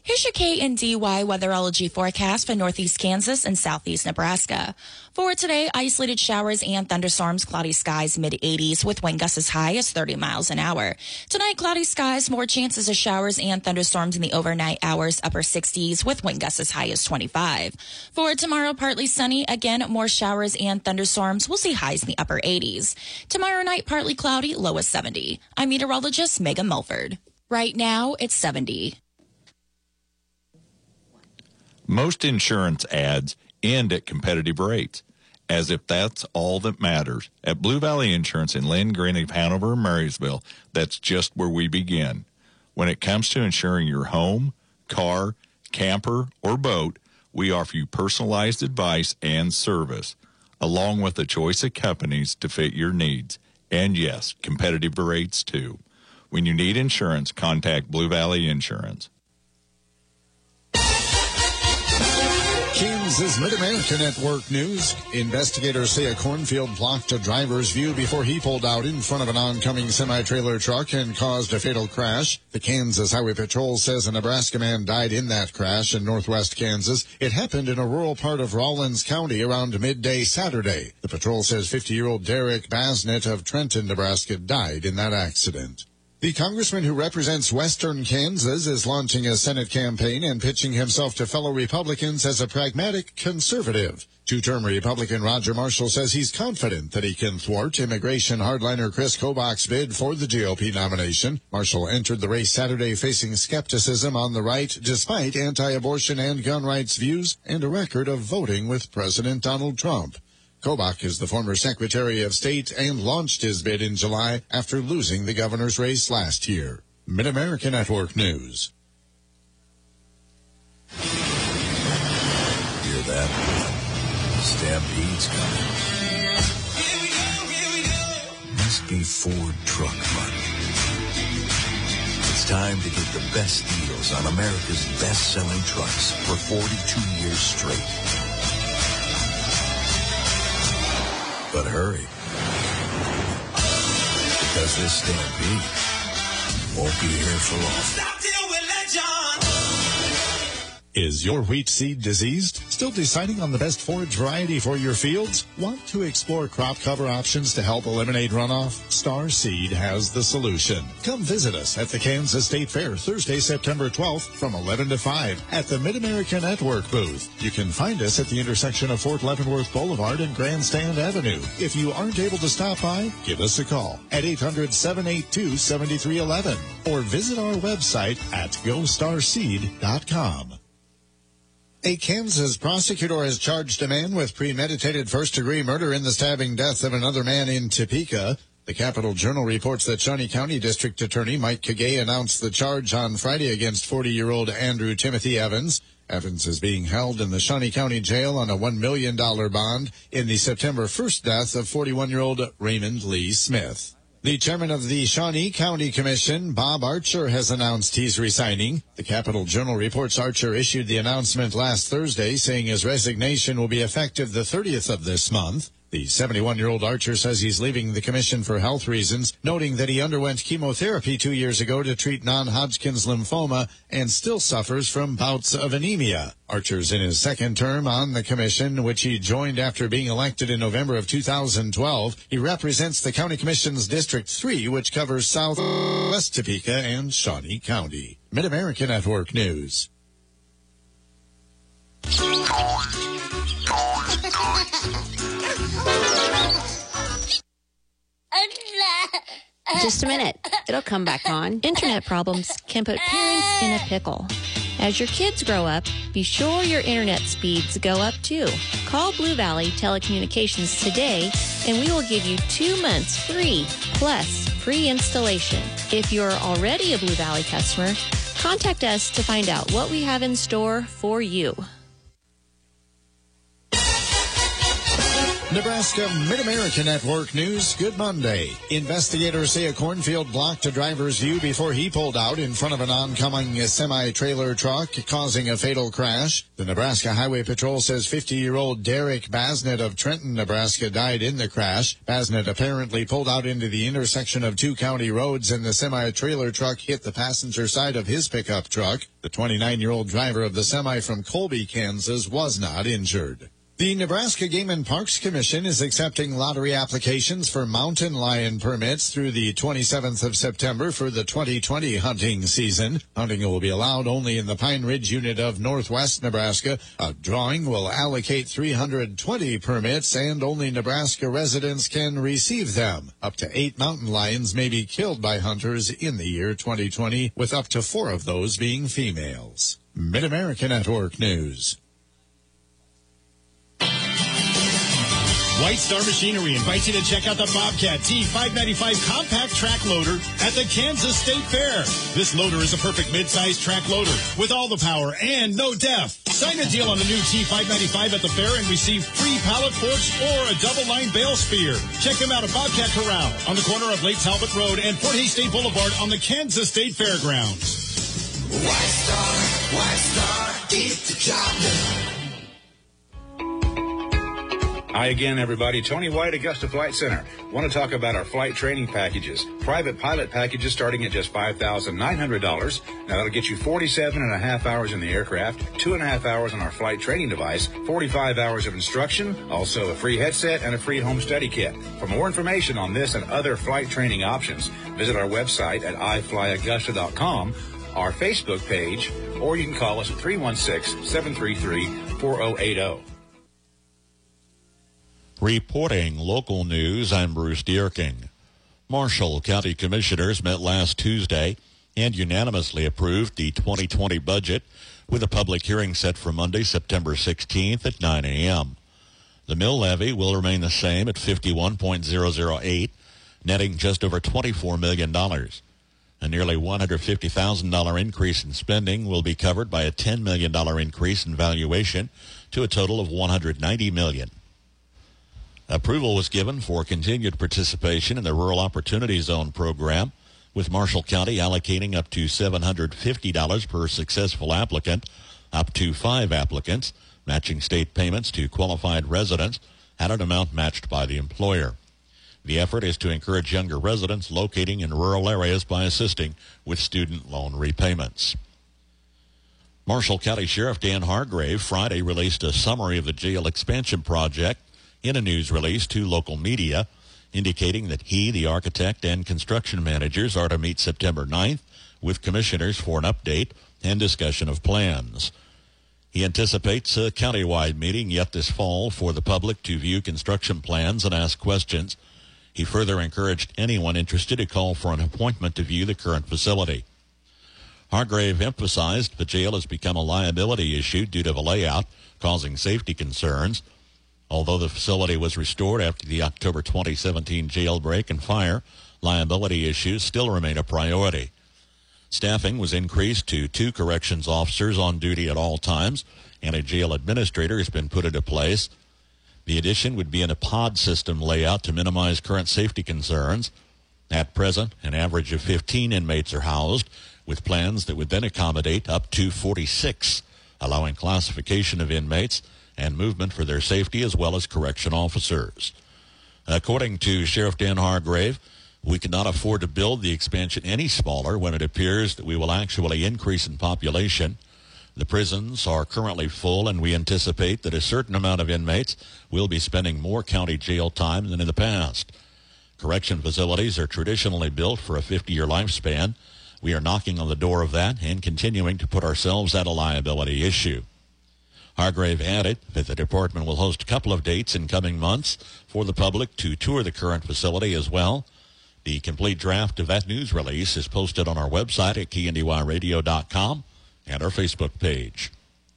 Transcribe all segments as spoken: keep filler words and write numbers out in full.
Here's your K N D Y weatherology forecast for northeast Kansas and southeast Nebraska. For today, isolated showers and thunderstorms, cloudy skies mid eighties with wind gusts as high as thirty miles an hour. Tonight, cloudy skies, more chances of showers and thunderstorms in the overnight hours, upper sixties with wind gusts as high as twenty-five. For tomorrow, partly sunny, again, more showers and thunderstorms. We'll see highs in the upper eighties. Tomorrow night, partly cloudy, low as seventy. I'm meteorologist Megan Mulford. Right now, it's seventy. Most insurance ads end at competitive rates, as if that's all that matters. At Blue Valley Insurance in Lynn, Greenleaf, Hanover, and Marysville, that's just where we begin. When it comes to insuring your home, car, camper, or boat, we offer you personalized advice and service, along with a choice of companies to fit your needs. And yes, competitive rates too. When you need insurance, contact Blue Valley Insurance. Kansas Mid-America Network News. Investigators say a cornfield blocked a driver's view before he pulled out in front of an oncoming semi-trailer truck and caused a fatal crash. The Kansas Highway Patrol says a Nebraska man died in that crash in northwest Kansas. It happened in a rural part of Rawlins County around midday Saturday. The patrol says fifty-year-old Derek Basnett of Trenton, Nebraska, died in that accident. The congressman who represents western Kansas is launching a Senate campaign and pitching himself to fellow Republicans as a pragmatic conservative. Two-term Republican Roger Marshall says he's confident that he can thwart immigration hardliner Chris Kobach's bid for the G O P nomination. Marshall entered the race Saturday facing skepticism on the right despite anti-abortion and gun rights views and a record of voting with President Donald Trump. Kobach is the former Secretary of State and launched his bid in July after losing the governor's race last year. Mid-America Network News. Hear that? Stampede's coming. Here we go, here we go. Must be Ford truck money. It's time to get the best deals on America's best-selling trucks for forty-two years straight. But hurry, because this stampede won't be here for long. Stop till we let John. Is your wheat seed diseased? Still deciding on the best forage variety for your fields? Want to explore crop cover options to help eliminate runoff? Star Seed has the solution. Come visit us at the Kansas State Fair Thursday, September twelfth from eleven to five at the Mid-America Network booth. You can find us at the intersection of Fort Leavenworth Boulevard and Grandstand Avenue. If you aren't able to stop by, give us a call at eight hundred, seven eight two, seven three one one or visit our website at go star seed dot com. A Kansas prosecutor has charged a man with premeditated first-degree murder in the stabbing death of another man in Topeka. The Capital Journal reports that Shawnee County District Attorney Mike Kagay announced the charge on Friday against forty-year-old Andrew Timothy Evans. Evans is being held in the Shawnee County Jail on a one million dollars bond in the September first death of forty-one-year-old Raymond Lee Smith. The chairman of the Shawnee County Commission, Bob Archer, has announced he's resigning. The Capital Journal reports Archer issued the announcement last Thursday, saying his resignation will be effective the thirtieth of this month. The seventy-one-year-old Archer says he's leaving the commission for health reasons, noting that he underwent chemotherapy two years ago to treat non-Hodgkin's lymphoma and still suffers from bouts of anemia. Archer's in his second term on the commission, which he joined after being elected in November of two thousand twelve. He represents the County Commission's District three, which covers southwest Topeka and Shawnee County. Mid-America Network News. Just a minute. It'll come back on. Internet problems can put parents in a pickle. As your kids grow up, be sure your internet speeds go up too. Call Blue Valley Telecommunications today and we will give you two months free plus free installation. If you're already a Blue Valley customer, contact us to find out what we have in store for you. Nebraska Mid-America Network News. Good Monday. Investigators say a cornfield blocked a driver's view before he pulled out in front of an oncoming semi-trailer truck, causing a fatal crash. The Nebraska Highway Patrol says fifty-year-old Derek Basnett of Trenton, Nebraska, died in the crash. Basnett apparently pulled out into the intersection of two county roads, and the semi-trailer truck hit the passenger side of his pickup truck. The twenty-nine-year-old driver of the semi from Colby, Kansas, was not injured. The Nebraska Game and Parks Commission is accepting lottery applications for mountain lion permits through the twenty-seventh of September for the twenty twenty hunting season. Hunting will be allowed only in the Pine Ridge unit of Northwest Nebraska. A drawing will allocate three hundred twenty permits, and only Nebraska residents can receive them. Up to eight mountain lions may be killed by hunters in the year twenty twenty, with up to four of those being females. Mid-America Network News. White Star Machinery invites you to check out the Bobcat T five ninety-five compact track loader at the Kansas State Fair. This loader is a perfect mid-size track loader with all the power and no def. Sign a deal on the new T five ninety-five at the fair and receive free pallet forks or a double-line bale spear. Check them out at Bobcat Corral on the corner of Lake Talbot Road and Fort Hays State Boulevard on the Kansas State Fairgrounds. White Star, White Star, get the job done. Hi again, everybody. Tony White, Augusta Flight Center. Want to talk about our flight training packages. Private pilot packages starting at just five thousand nine hundred dollars. Now, that'll get you forty-seven and a half hours in the aircraft, two and a half hours on our flight training device, forty-five hours of instruction, also a free headset and a free home study kit. For more information on this and other flight training options, visit our website at i fly augusta dot com, our Facebook page, or you can call us at three one six, seven three three, four zero eight zero. Reporting local news, I'm Bruce Dierking. Marshall County Commissioners met last Tuesday and unanimously approved the twenty twenty budget with a public hearing set for Monday, September sixteenth at nine a.m. The mill levy will remain the same at fifty-one point zero zero eight, netting just over twenty-four million dollars. A nearly one hundred fifty thousand dollars increase in spending will be covered by a ten million dollars increase in valuation to a total of one hundred ninety million dollars. Approval was given for continued participation in the Rural Opportunity Zone program, with Marshall County allocating up to seven hundred fifty dollars per successful applicant, up to five applicants, matching state payments to qualified residents at an amount matched by the employer. The effort is to encourage younger residents locating in rural areas by assisting with student loan repayments. Marshall County Sheriff Dan Hargrave Friday released a summary of the jail expansion project in a news release to local media, indicating that he, the architect, and construction managers are to meet September ninth with commissioners for an update and discussion of plans. He anticipates a countywide meeting yet this fall for the public to view construction plans and ask questions. He further encouraged anyone interested to call for an appointment to view the current facility. Hargrave emphasized the jail has become a liability issue due to the layout, causing safety concerns. Although the facility was restored after the October twenty seventeen jailbreak and fire, liability issues still remain a priority. Staffing was increased to two corrections officers on duty at all times, and a jail administrator has been put into place. The addition would be in a pod system layout to minimize current safety concerns. At present, an average of fifteen inmates are housed, with plans that would then accommodate up to forty-six, allowing classification of inmates and movement for their safety as well as correction officers. According to Sheriff Dan Hargrave, we cannot afford to build the expansion any smaller when it appears that we will actually increase in population. The prisons are currently full, and we anticipate that a certain amount of inmates will be spending more county jail time than in the past. Correction facilities are traditionally built for a fifty-year lifespan. We are knocking on the door of that and continuing to put ourselves at a liability issue. Hargrave added that the department will host a couple of dates in coming months for the public to tour the current facility as well. The complete draft of that news release is posted on our website at K N D Y radio dot com and our Facebook page.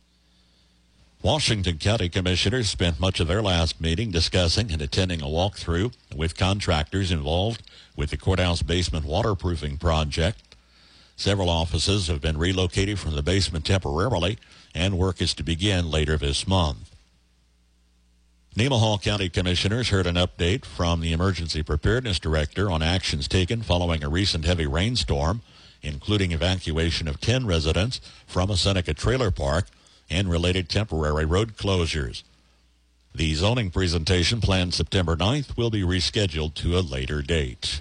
Washington County Commissioners spent much of their last meeting discussing and attending a walkthrough with contractors involved with the courthouse basement waterproofing project. Several offices have been relocated from the basement temporarily, and work is to begin later this month. Nemaha County Commissioners heard an update from the Emergency Preparedness Director on actions taken following a recent heavy rainstorm, including evacuation of ten residents from a Seneca trailer park and related temporary road closures. The zoning presentation planned September ninth will be rescheduled to a later date.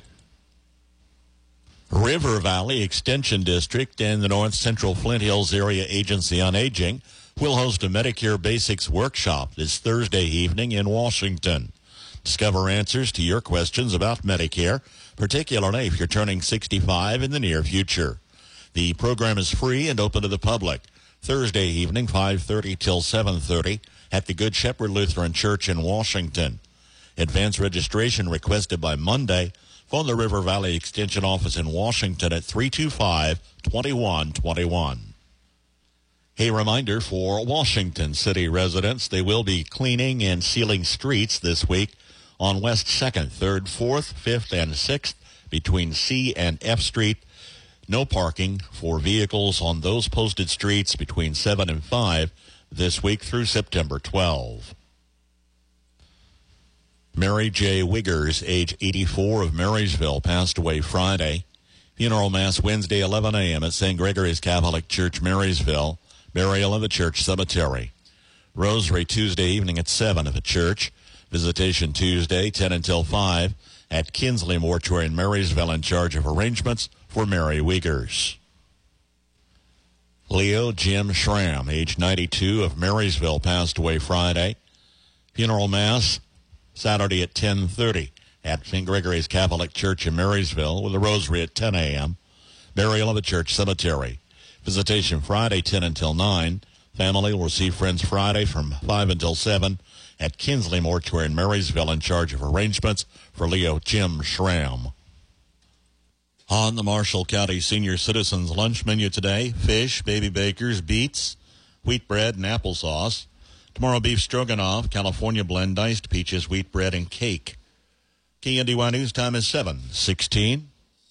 River Valley Extension District and the North Central Flint Hills Area Agency on Aging will host a Medicare Basics workshop this Thursday evening in Washington. Discover answers to your questions about Medicare, particularly if you're turning sixty-five in the near future. The program is free and open to the public. Thursday evening, five thirty till seven thirty at the Good Shepherd Lutheran Church in Washington. Advance registration requested by Monday. Phone the River Valley Extension Office in Washington at three two five, two one two one. A reminder for Washington City residents, they will be cleaning and sealing streets this week on West second, third, fourth, fifth, and sixth between C and F Street. No parking for vehicles on those posted streets between seven and five this week through September twelfth. Mary J. Wiggers, age eighty-four, of Marysville, passed away Friday. Funeral Mass Wednesday, eleven a.m. at Saint Gregory's Catholic Church, Marysville. Burial in the church cemetery. Rosary Tuesday evening at seven at the church. Visitation Tuesday, ten until five at Kinsley Mortuary in Marysville, in charge of arrangements for Mary Wiggers. Leo Jim Schramm, age ninety-two, of Marysville, passed away Friday. Funeral Mass Saturday at ten thirty at Saint Gregory's Catholic Church in Marysville, with a rosary at ten a.m. Burial in the church cemetery. Visitation Friday, ten until nine. Family will receive friends Friday from five until seven at Kinsley Mortuary in Marysville, in charge of arrangements for Leo Jim Schramm. On the Marshall County Senior Citizens lunch menu today, fish, baby bakers, beets, wheat bread, and applesauce. Tomorrow, beef stroganoff, California blend, diced peaches, wheat bread, and cake. K N D Y News time is seven sixteen.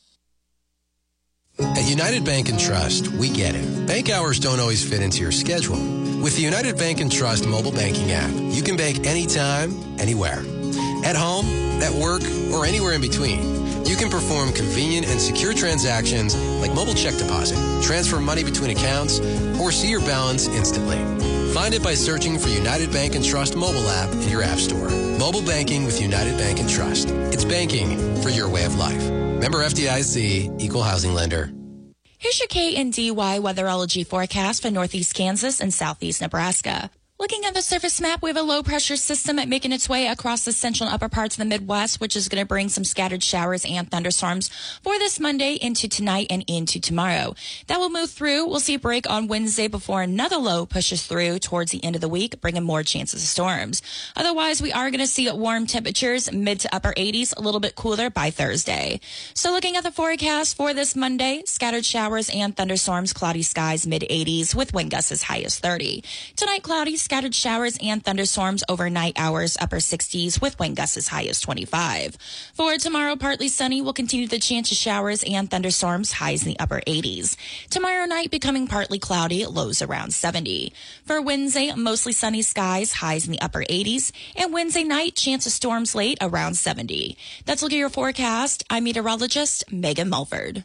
At United Bank and Trust, we get it. Bank hours don't always fit into your schedule. With the United Bank and Trust mobile banking app, you can bank anytime, anywhere. At home, at work, or anywhere in between. You can perform convenient and secure transactions like mobile check deposit, transfer money between accounts, or see your balance instantly. Find it by searching for United Bank and Trust mobile app in your app store. Mobile banking with United Bank and Trust. It's banking for your way of life. Member F D I C, Equal Housing Lender. Here's your K N D Y weatherology forecast for northeast Kansas and southeast Nebraska. Looking at the surface map, we have a low-pressure system making its way across the central and upper parts of the Midwest, which is going to bring some scattered showers and thunderstorms for this Monday into tonight and into tomorrow. That will move through. We'll see a break on Wednesday before another low pushes through towards the end of the week, bringing more chances of storms. Otherwise, we are going to see warm temperatures, mid to upper eighties, a little bit cooler by Thursday. So looking at the forecast for this Monday, scattered showers and thunderstorms, cloudy skies, mid eighties, with wind gusts as high as thirty. Tonight, cloudy, scattered showers and thunderstorms, overnight hours, upper sixties, with wind gusts as high as twenty-five. For tomorrow, partly sunny, will continue the chance of showers and thunderstorms, highs in the upper eighties. Tomorrow night, becoming partly cloudy, lows around seventy. For Wednesday, mostly sunny skies, highs in the upper eighties. And Wednesday night, chance of storms late, around seventy. That's look at your forecast. I'm meteorologist Megan Mulford.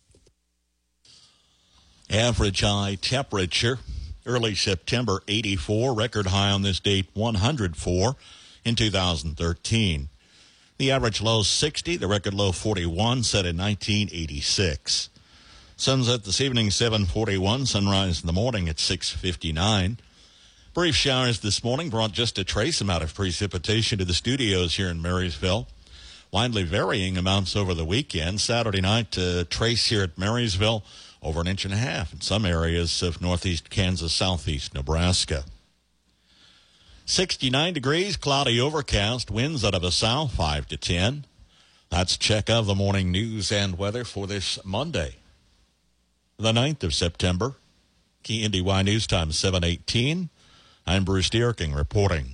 Average high temperature. Early September, eighty-four. Record high on this date, one hundred four in two thousand thirteen. The average low, sixty. The record low, forty-one, set in nineteen eighty-six. Sunset this evening, seven forty-one. Sunrise in the morning at six fifty-nine. Brief showers this morning brought just a trace amount of precipitation to the studios here in Marysville. Widely varying amounts over the weekend. Saturday night, uh, trace here at Marysville, over an inch and a half in some areas of northeast Kansas, southeast Nebraska. sixty-nine degrees, cloudy overcast, winds out of the south, five to ten. That's check of the morning news and weather for this Monday, the ninth of September. K N D Y News Time, seven eighteen. I'm Bruce Dierking reporting.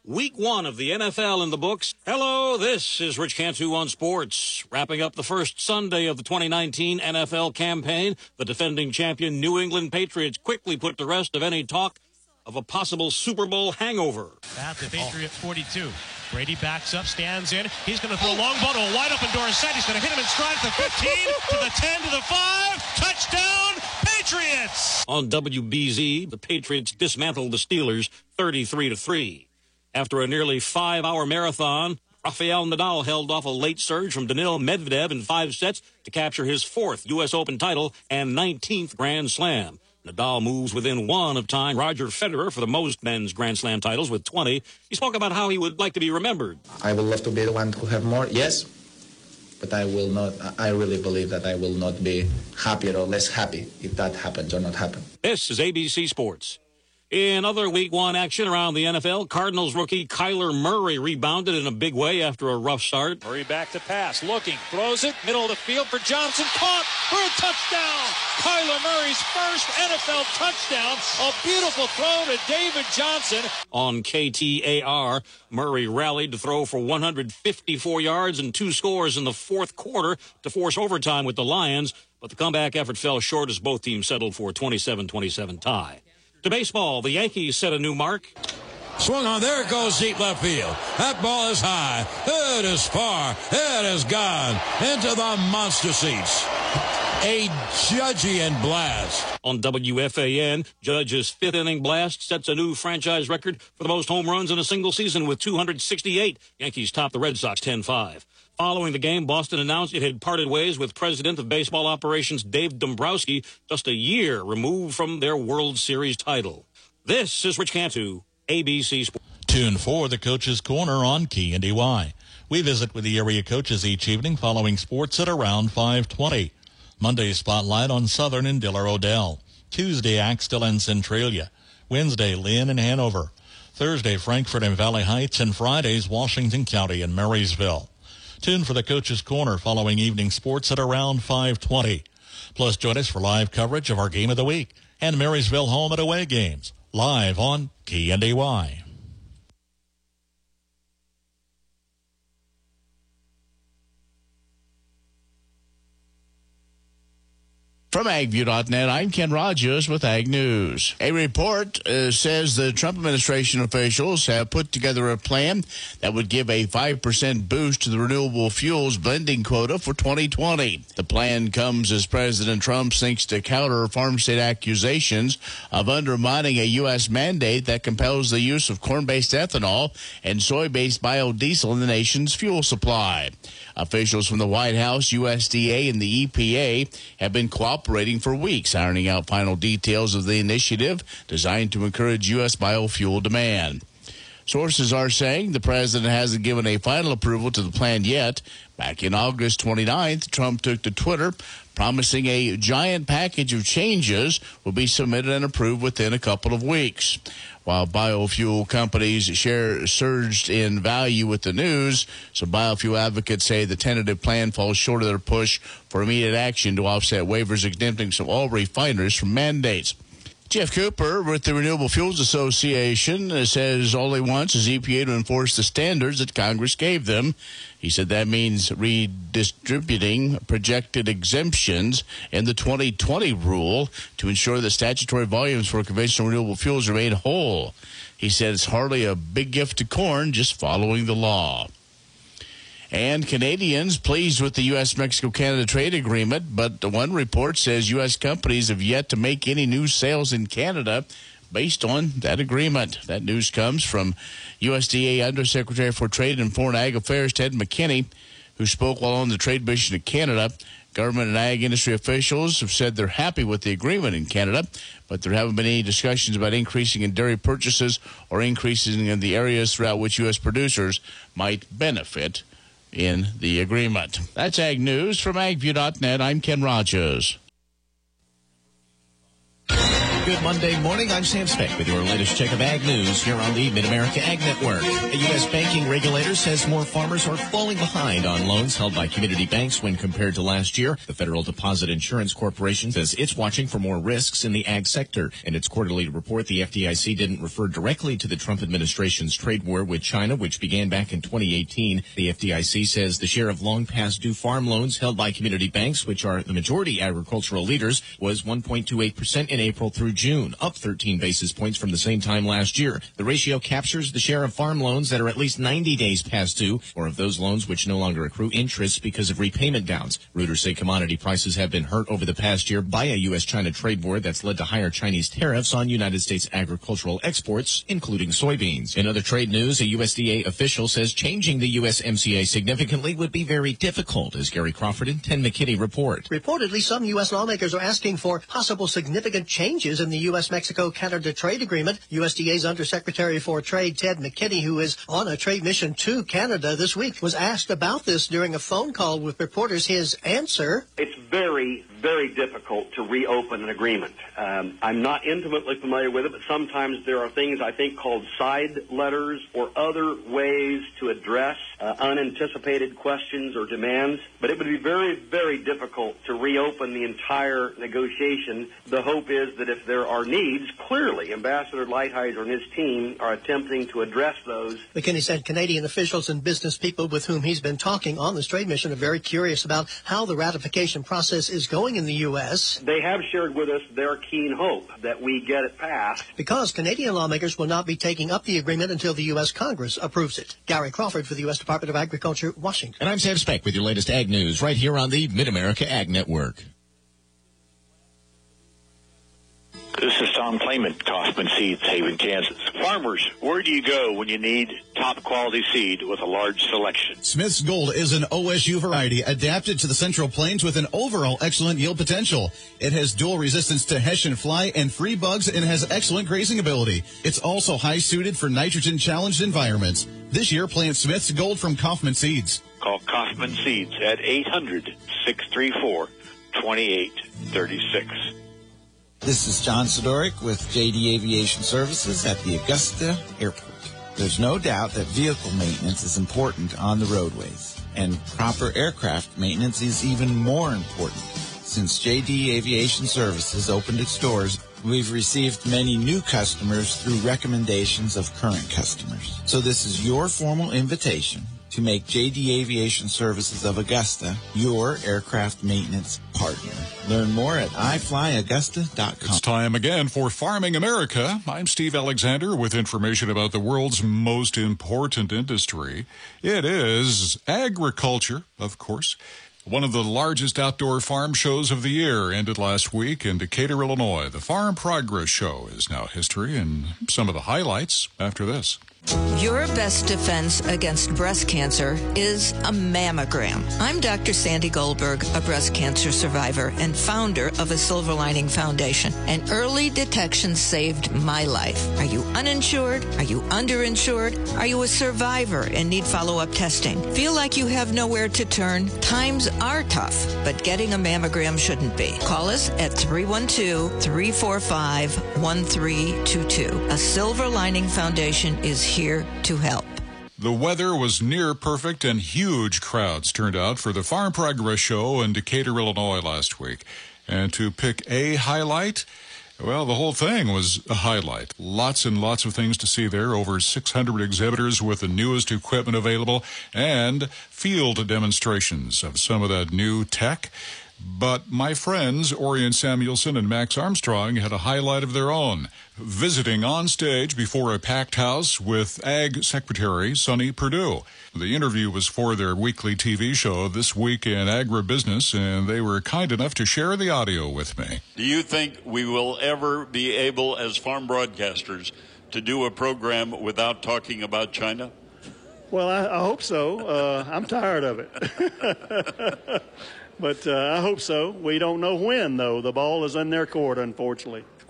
Week one of the N F L in the books. Hello, this is Rich Cantu on sports. Wrapping up the first Sunday of the twenty nineteen N F L campaign, the defending champion New England Patriots quickly put to rest of any talk of a possible Super Bowl hangover. At the Patriots forty-two. Brady backs up, stands in. He's going to throw a long ball to a wide-open Dorsett. He's going to hit him in stride at the fifteen, to the ten, to the five. Touchdown, Patriots! On W B Z, the Patriots dismantled the Steelers thirty-three to three. After a nearly five-hour marathon, Rafael Nadal held off a late surge from Daniil Medvedev in five sets to capture his fourth U S Open title and nineteenth Grand Slam. Nadal moves within one of tying Roger Federer for the most men's Grand Slam titles with twenty. He spoke about how he would like to be remembered. I would love to be the one who have more, yes, but I will not. I really believe that I will not be happier or less happy if that happens or not happen. This is A B C Sports. In other week one action around the N F L, Cardinals rookie Kyler Murray rebounded in a big way after a rough start. Murray back to pass, looking, throws it, middle of the field for Johnson, caught for a touchdown. Kyler Murray's first N F L touchdown, a beautiful throw to David Johnson. On K T A R, Murray rallied to throw for one hundred fifty-four yards and two scores in the fourth quarter to force overtime with the Lions, but the comeback effort fell short as both teams settled for a twenty-seven twenty-seven tie. To baseball, the Yankees set a new mark. Swung on, there it goes deep left field. That ball is high. It is far. It is gone into the monster seats. A Judgian blast. On W F A N, Judge's fifth inning blast sets a new franchise record for the most home runs in a single season with two hundred sixty-eight. Yankees top the Red Sox ten five. Following the game, Boston announced it had parted ways with President of Baseball Operations Dave Dombrowski, just a year removed from their World Series title. This is Rich Cantu, A B C Sports. Tune for the Coach's Corner on Key and D Y. We visit with the area coaches each evening following sports at around five twenty. Monday Spotlight on Southern and Diller Odell. Tuesday Axtell and Centralia. Wednesday Lynn and Hanover. Thursday Frankfort and Valley Heights, and Fridays Washington County and Marysville. Tune for the Coach's Corner following evening sports at around five twenty. Plus, join us for live coverage of our Game of the Week and Marysville home and away games, live on Key and D Y. From AgView dot net, I'm Ken Rogers with Ag News. A report uh, says the Trump administration officials have put together a plan that would give a five percent boost to the renewable fuels blending quota for twenty twenty. The plan comes as President Trump seeks to counter farm state accusations of undermining a U S mandate that compels the use of corn-based ethanol and soy-based biodiesel in the nation's fuel supply. Officials from the White House, U S D A, and the E P A have been cooperating for weeks, ironing out final details of the initiative designed to encourage U S biofuel demand. Sources are saying the president hasn't given a final approval to the plan yet. Back in August twenty-ninth, Trump took to Twitter, promising a giant package of changes will be submitted and approved within a couple of weeks. While biofuel companies' share surged in value with the news, some biofuel advocates say the tentative plan falls short of their push for immediate action to offset waivers exempting some oil refiners from mandates. Jeff Cooper with the Renewable Fuels Association says all he wants is E P A to enforce the standards that Congress gave them. He said that means redistributing projected exemptions in the twenty twenty rule to ensure that statutory volumes for conventional renewable fuels remain whole. He said it's hardly a big gift to corn, just following the law. And Canadians pleased with the U S Mexico Canada trade agreement, but one report says U S companies have yet to make any new sales in Canada based on that agreement. That news comes from U S D A Undersecretary for Trade and Foreign Ag Affairs Ted McKinney, who spoke while on the trade mission to Canada. Government and ag industry officials have said they're happy with the agreement in Canada, but there haven't been any discussions about increasing in dairy purchases or increasing in the areas throughout which U S producers might benefit in the agreement. That's Ag News from AgView dot net. I'm Ken Rogers. Good Monday morning. I'm Sam Speck with your latest check of ag news here on the Mid-America Ag Network. A U S banking regulator says more farmers are falling behind on loans held by community banks when compared to last year. The Federal Deposit Insurance Corporation says it's watching for more risks in the ag sector. In its quarterly report, the F D I C didn't refer directly to the Trump administration's trade war with China, which began back in twenty eighteen. The F D I C says the share of long past due farm loans held by community banks, which are the majority agricultural leaders, was one point two eight percent in April through June, up thirteen basis points from the same time last year. The ratio captures the share of farm loans that are at least ninety days past due, or of those loans which no longer accrue interest because of repayment downs. Reuters say commodity prices have been hurt over the past year by a U S China trade war that's led to higher Chinese tariffs on United States agricultural exports, including soybeans. In other trade news, a U S D A official says changing the U S M C A significantly would be very difficult, as Gary Crawford and Ted McKinney report. Reportedly, some U S lawmakers are asking for possible significant changes in the U S Mexico-Canada trade agreement. U S D A's Undersecretary for Trade, Ted McKinney, who is on a trade mission to Canada this week, was asked about this during a phone call with reporters. His answer: It's very, very difficult to reopen an agreement. Um, I'm not intimately familiar with it, but sometimes there are things I think called side letters or other ways to address uh, unanticipated questions or demands. But it would be very, very difficult to reopen the entire negotiation. The hope is that if there are needs, clearly Ambassador Lighthizer and his team are attempting to address those. McKinney said Canadian officials and business people with whom he's been talking on this trade mission are very curious about how the ratification process is going in the U S. They have shared with us their keen hope that we get it passed, because Canadian lawmakers will not be taking up the agreement until the U S Congress approves it. Gary Crawford for the U S Department of Agriculture, Washington. And I'm Sam Speck with your latest ag news right here on the Mid-America Ag Network. This is Tom Clayman, Kaufman Seeds, Haven, Kansas. Farmers, where do you go when you need top quality seed with a large selection? Smith's Gold is an O S U variety adapted to the Central Plains with an overall excellent yield potential. It has dual resistance to Hessian fly and free bugs and has excellent grazing ability. It's also high suited for nitrogen challenged environments. This year, plant Smith's Gold from Kaufman Seeds. Call Kaufman Seeds at eight hundred, six three four, two eight three six. This is John Sidoric with J D Aviation Services at the Augusta Airport. There's no doubt that vehicle maintenance is important on the roadways, and proper aircraft maintenance is even more important. Since J D Aviation Services opened its doors, we've received many new customers through recommendations of current customers. So this is your formal invitation to make J D Aviation Services of Augusta your aircraft maintenance partner. Learn more at i fly augusta dot com. It's time again for Farming America. I'm Steve Alexander with information about the world's most important industry. It is agriculture, of course. One of the largest outdoor farm shows of the year ended last week in Decatur, Illinois. The Farm Progress Show is now history, and some of the highlights after this. Your best defense against breast cancer is a mammogram. I'm Doctor Sandy Goldberg, a breast cancer survivor and founder of a Silver Lining Foundation. And early detection saved my life. Are you uninsured? Are you underinsured? Are you a survivor and need follow-up testing? Feel like you have nowhere to turn? Times are tough, but getting a mammogram shouldn't be. Call us at three one two, three four five, one three two two. A Silver Lining Foundation is here to help. The weather was near perfect and huge crowds turned out for the Farm Progress Show in Decatur, Illinois last week. And to pick a highlight, well, the whole thing was a highlight. Lots and lots of things to see there. Over six hundred exhibitors with the newest equipment available and field demonstrations of some of that new tech. But my friends, Orion Samuelson and Max Armstrong, had a highlight of their own, visiting on stage before a packed house with Ag Secretary Sonny Perdue. The interview was for their weekly T V show, This Week in Agribusiness, and they were kind enough to share the audio with me. Do you think we will ever be able, as farm broadcasters, to do a program without talking about China? Well, I, I hope so. Uh, I'm tired of it. But uh, I hope so. We don't know when, though. The ball is in their court, unfortunately.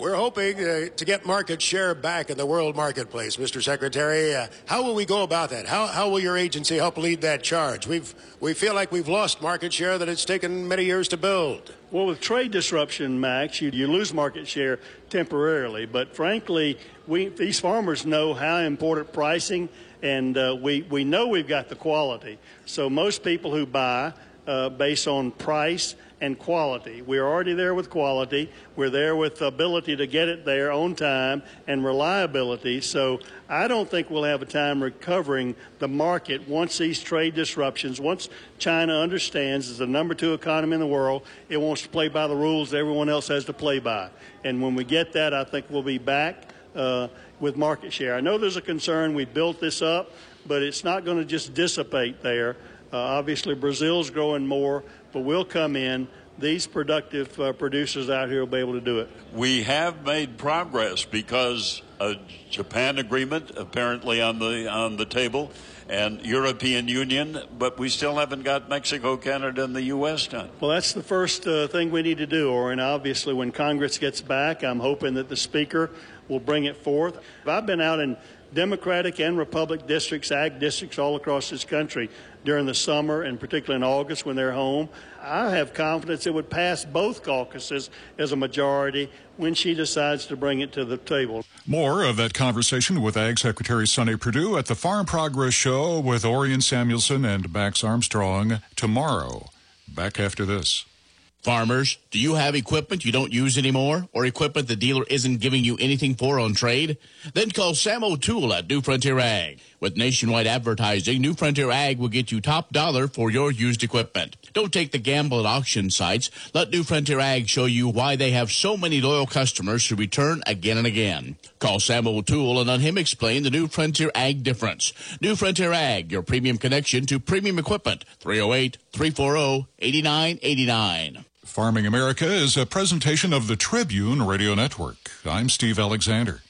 We're hoping uh, to get market share back in the world marketplace, Mister Secretary. Uh, how will we go about that? How, how will your agency help lead that charge? We've, we feel like we've lost market share that it's taken many years to build. Well, with trade disruption, Max, you, you lose market share temporarily. But frankly, we, these farmers know how important pricing, and uh, we, we know we've got the quality. So most people who buy uh, based on price and quality. We're already there with quality. We're there with the ability to get it there on time and reliability. So I don't think we'll have a time recovering the market once these trade disruptions, once China understands as the number two economy in the world, it wants to play by the rules that everyone else has to play by. And when we get that, I think we'll be back uh, with market share. I know there's a concern. We built this up, but it's not going to just dissipate there. Uh, obviously, Brazil's growing more, but we'll come in. These productive uh, producers out here will be able to do it. We have made progress because a Japan agreement apparently on the on the table and European Union, but we still haven't got Mexico, Canada, and the U S done. Well, that's the first uh, thing we need to do, Orrin. Obviously, when Congress gets back, I'm hoping that the Speaker will bring it forth. I've been out in Democratic and Republican districts, ag districts all across this country during the summer, and particularly in August when they're home. I have confidence it would pass both caucuses as a majority when she decides to bring it to the table. More of that conversation with Ag Secretary Sonny Perdue at the Farm Progress Show with Orion Samuelson and Max Armstrong tomorrow. Back after this. Farmers, do you have equipment you don't use anymore, or equipment the dealer isn't giving you anything for on trade? Then call Sam O'Toole at New Frontier Ag. With nationwide advertising, New Frontier Ag will get you top dollar for your used equipment. Don't take the gamble at auction sites. Let New Frontier Ag show you why they have so many loyal customers who return again and again. Call Sam O'Toole and let him explain the New Frontier Ag difference. New Frontier Ag, your premium connection to premium equipment. three oh eight, three four oh, eight nine eight nine. Farming America is a presentation of the Tribune Radio Network. I'm Steve Alexander.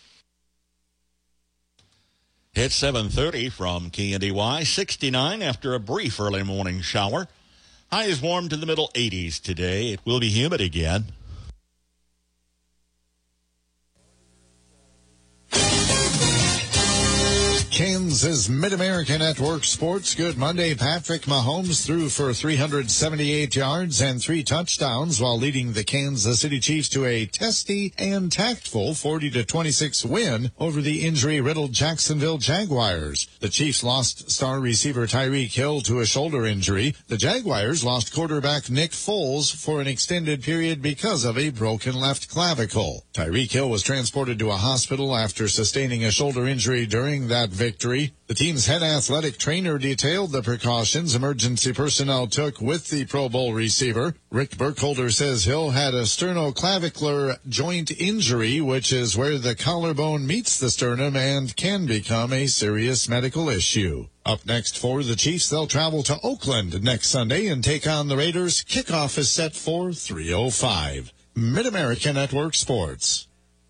It's seven thirty from K N D Y, sixty-nine after a brief early morning shower. High is warm to the middle eighties today. It will be humid again. Kansas Mid-America Network Sports. Good Monday. Patrick Mahomes threw for three hundred seventy-eight yards and three touchdowns while leading the Kansas City Chiefs to a testy and tactful forty to twenty-six win over the injury-riddled Jacksonville Jaguars. The Chiefs lost star receiver Tyreek Hill to a shoulder injury. The Jaguars lost quarterback Nick Foles for an extended period because of a broken left clavicle. Tyreek Hill was transported to a hospital after sustaining a shoulder injury during that victory. The team's head athletic trainer detailed the precautions emergency personnel took with the Pro Bowl receiver. Rick Burkholder says Hill had a sternoclavicular joint injury, which is where the collarbone meets the sternum and can become a serious medical issue. Up next for the Chiefs, they'll travel to Oakland next Sunday and take on the Raiders. Kickoff is set for three oh five. Mid-America Network Sports.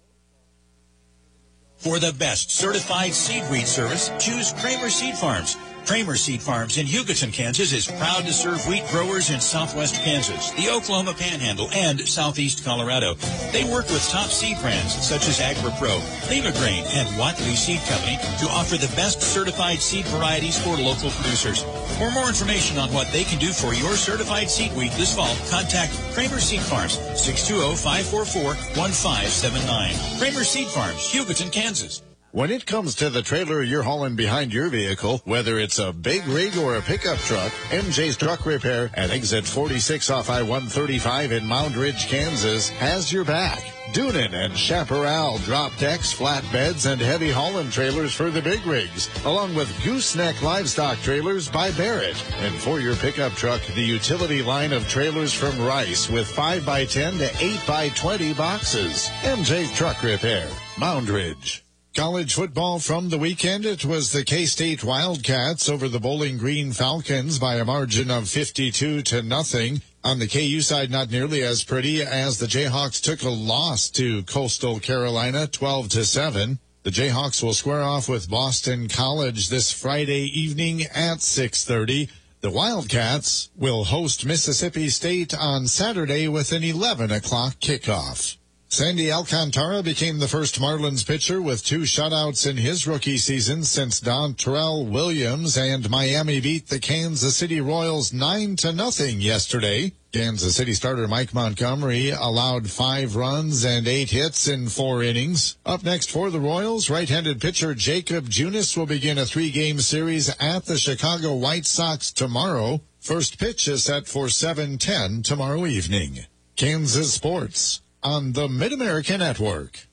For the best certified seed wheat service, choose Kramer Seed Farms. Kramer Seed Farms in Hugoton, Kansas is proud to serve wheat growers in southwest Kansas, the Oklahoma Panhandle, and southeast Colorado. They work with top seed brands such as AgriPro, Lima Grain, and Watley Seed Company to offer the best certified seed varieties for local producers. For more information on what they can do for your certified seed wheat this fall, contact Kramer Seed Farms, six two zero, five four four, one five seven nine. Kramer Seed Farms, Hugoton, Kansas. When it comes to the trailer you're hauling behind your vehicle, whether it's a big rig or a pickup truck, M J's Truck Repair at exit forty-six off I one thirty-five in Mound Ridge, Kansas has your back. Doonan and Chaparral drop decks, flatbeds, and heavy hauling trailers for the big rigs, along with Gooseneck livestock trailers by Barrett. And for your pickup truck, the utility line of trailers from Rice with five by ten to eight by twenty boxes. M J's Truck Repair, Mound Ridge. College football from the weekend. It was the K-State Wildcats over the Bowling Green Falcons by a margin of fifty-two to nothing. On the K U side, not nearly as pretty as the Jayhawks took a loss to Coastal Carolina, twelve to seven. The Jayhawks will square off with Boston College this Friday evening at six thirty. The Wildcats will host Mississippi State on Saturday with an eleven o'clock kickoff. Sandy Alcantara became the first Marlins pitcher with two shutouts in his rookie season since Dontrell Williams, and Miami beat the Kansas City Royals nine to nothing yesterday. Kansas City starter Mike Montgomery allowed five runs and eight hits in four innings. Up next for the Royals, right-handed pitcher Jacob Junis will begin a three-game series at the Chicago White Sox tomorrow. First pitch is set for seven ten tomorrow evening. Kansas Sports on the Mid-America Network.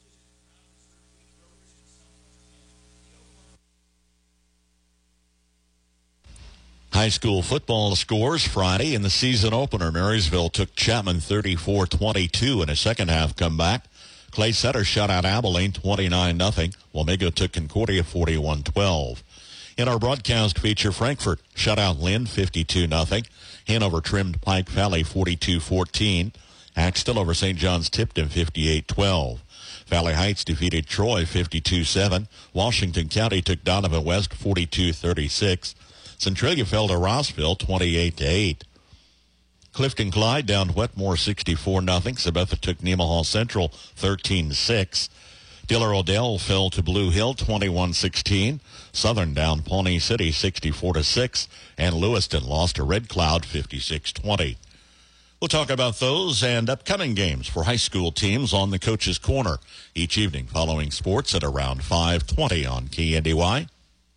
High school football scores Friday in the season opener. Marysville took Chapman thirty-four twenty-two in a second-half comeback. Clay Center shut out Abilene twenty-nine nothing. Wamego took Concordia forty-one twelve. In our broadcast feature, Frankfort shut out Lynn fifty-two nothing. Hanover trimmed Pike Valley forty-two fourteen. Axtell over Saint John's Tipton fifty-eight twelve. Valley Heights defeated Troy fifty-two seven. Washington County took Donovan West forty-two thirty-six. Centralia fell to Rossville twenty-eight to eight. Clifton Clyde down Wetmore sixty-four nothing. Sabetha took Nemaha Central thirteen six. Diller Odell fell to Blue Hill twenty-one sixteen. Southern down Pawnee City sixty-four to six. And Lewiston lost to Red Cloud fifty-six twenty. We'll talk about those and upcoming games for high school teams on the Coach's Corner each evening following sports at around five twenty on K N D Y.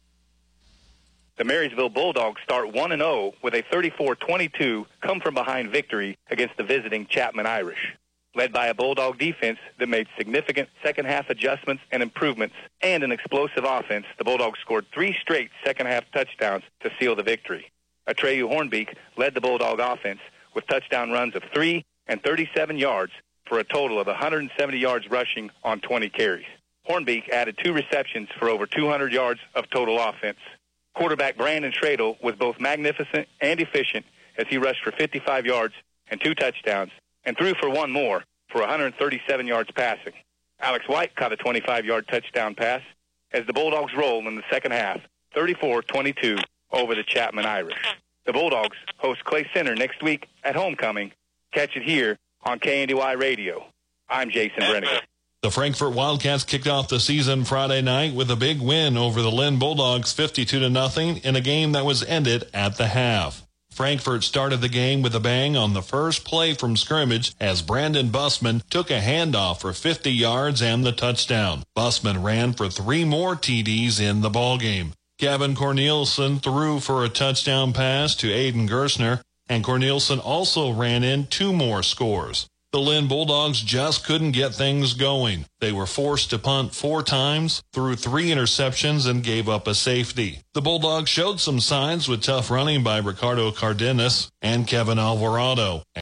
The Marysville Bulldogs start one and oh with a thirty-four twenty-two come-from-behind victory against the visiting Chapman Irish. Led by a Bulldog defense that made significant second-half adjustments and improvements and an explosive offense, the Bulldogs scored three straight second-half touchdowns to seal the victory. Atreyu Hornbeek led the Bulldog offense with touchdown runs of three and thirty-seven yards for a total of one hundred seventy yards rushing on twenty carries. Hornbeek added two receptions for over two hundred yards of total offense. Quarterback Brandon Schradel was both magnificent and efficient as he rushed for fifty-five yards and two touchdowns and threw for one more for one hundred thirty-seven yards passing. Alex White caught a twenty-five-yard touchdown pass as the Bulldogs rolled in the second half, thirty-four twenty-two over the Chapman Irish. The Bulldogs host Clay Center next week at homecoming. Catch it here on K N D Y Radio. I'm Jason Brennigan. The Frankfort Wildcats kicked off the season Friday night with a big win over the Lynn Bulldogs fifty-two to nothing in a game that was ended at the half. Frankfort started the game with a bang on the first play from scrimmage as Brandon Bussman took a handoff for fifty yards and the touchdown. Bussman ran for three more T Ds in the ballgame. Kevin Cornelison threw for a touchdown pass to Aiden Gersner, and Cornelison also ran in two more scores. The Lynn Bulldogs just couldn't get things going. They were forced to punt four times, threw three interceptions, and gave up a safety. The Bulldogs showed some signs with tough running by Ricardo Cardenas and Kevin Alvarado.